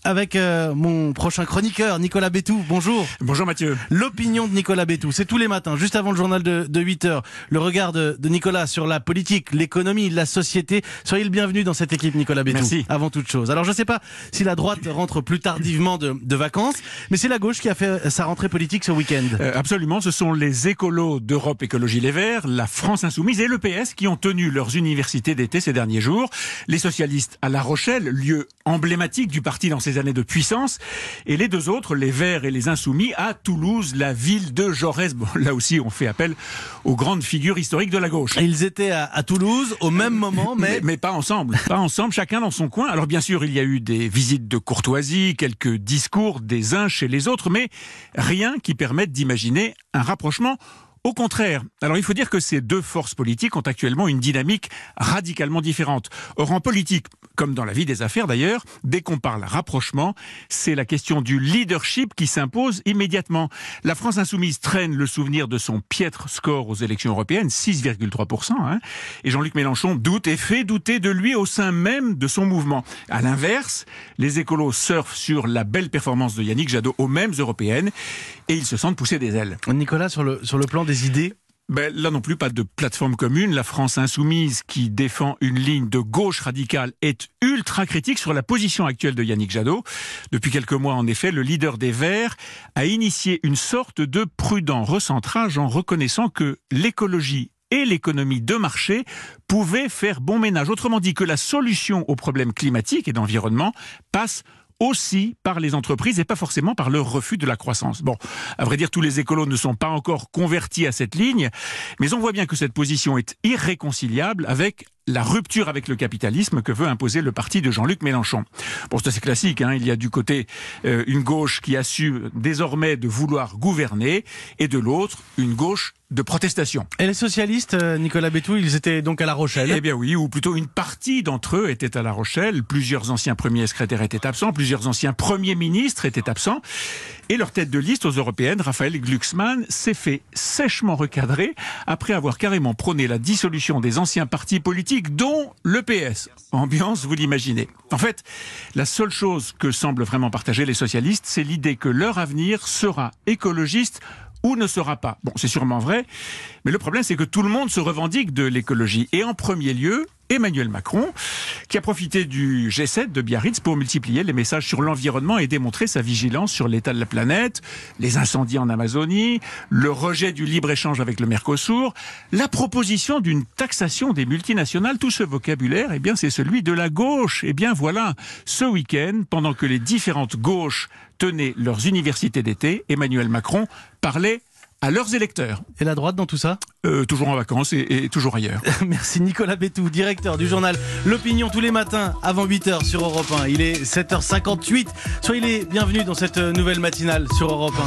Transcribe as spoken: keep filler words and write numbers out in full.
avec euh, mon prochain chroniqueur, Nicolas Bétou. Bonjour. Bonjour Mathieu. L'opinion de Nicolas Bétou, c'est tous les matins, juste avant le journal de, de huit heures. Le regard de, de Nicolas sur la politique, l'économie, la société. Soyez le bienvenu dans cette équipe, Nicolas Bétou. Merci. Avant toute chose. Alors je ne sais pas si la droite rentre plus tardivement de, de vacances, mais c'est la gauche qui a fait sa rentrée politique ce week-end. Euh, absolument, ce sont les écolos d'Europe Écologie Les Verts, la France Insoumise et l'E P S qui ont tenu leurs universités d'été ces derniers jours. Les socialistes à La Rochelle, lieu emblématique du parti dans ses années de puissance, et les deux autres, les Verts et les Insoumis, à Toulouse, la ville de Jaurès. Bon, là aussi, on fait appel aux grandes figures historiques de la gauche. Et ils étaient à, à Toulouse au même moment, mais... mais... Mais pas ensemble, pas ensemble, chacun dans son coin. Alors bien sûr, il y a eu des visites de courtoisie, quelques discours des uns chez les autres, mais rien qui permette d'imaginer un rapprochement. Au contraire, alors il faut dire que ces deux forces politiques ont actuellement une dynamique radicalement différente. Or en politique, comme dans la vie des affaires d'ailleurs, dès qu'on parle rapprochement, c'est la question du leadership qui s'impose immédiatement. La France Insoumise traîne le souvenir de son piètre score aux élections européennes, six virgule trois pour cent, hein, et Jean-Luc Mélenchon doute et fait douter de lui au sein même de son mouvement. À l'inverse, les écolos surfent sur la belle performance de Yannick Jadot aux mêmes européennes et ils se sentent pousser des ailes. Nicolas, sur le, sur le plan des idées, ben, là non plus, pas de plateforme commune. La France Insoumise, qui défend une ligne de gauche radicale, est ultra critique sur la position actuelle de Yannick Jadot. Depuis quelques mois, en effet, le leader des Verts a initié une sorte de prudent recentrage en reconnaissant que l'écologie et l'économie de marché pouvaient faire bon ménage. Autrement dit, que la solution aux problèmes climatiques et d'environnement passe aussi par les entreprises et pas forcément par leur refus de la croissance. Bon, à vrai dire, tous les écolos ne sont pas encore convertis à cette ligne, mais on voit bien que cette position est irréconciliable avec la rupture avec le capitalisme que veut imposer le parti de Jean-Luc Mélenchon. Bon, c'est assez classique, hein. Il y a du côté euh, une gauche qui assume désormais de vouloir gouverner et de l'autre, une gauche de protestation. Et les socialistes, Nicolas Bétou, ils étaient donc à La Rochelle? Eh bien oui, ou plutôt une partie d'entre eux était à La Rochelle. Plusieurs anciens premiers secrétaires étaient absents, plusieurs anciens premiers ministres étaient absents. Et leur tête de liste aux européennes, Raphaël Glucksmann, s'est fait sèchement recadrer après avoir carrément prôné la dissolution des anciens partis politiques, dont l'E P S. Ambiance, vous l'imaginez. En fait, la seule chose que semblent vraiment partager les socialistes, c'est l'idée que leur avenir sera écologiste ou ne sera pas. Bon, c'est sûrement vrai, mais le problème, c'est que tout le monde se revendique de l'écologie. Et en premier lieu, Emmanuel Macron, qui a profité du G sept de Biarritz pour multiplier les messages sur l'environnement et démontrer sa vigilance sur l'état de la planète, les incendies en Amazonie, le rejet du libre-échange avec le Mercosur, la proposition d'une taxation des multinationales. Tout ce vocabulaire, eh bien, c'est celui de la gauche. Eh bien, voilà, ce week-end, pendant que les différentes gauches tenaient leurs universités d'été, Emmanuel Macron parlait à leurs électeurs. Et la droite dans tout ça? euh, Toujours en vacances et, et toujours ailleurs. Merci Nicolas Bétou, directeur du journal L'Opinion tous les matins avant huit heures sur Europe un. Il est sept heures cinquante-huit. Soyez les bienvenus dans cette nouvelle matinale sur Europe un.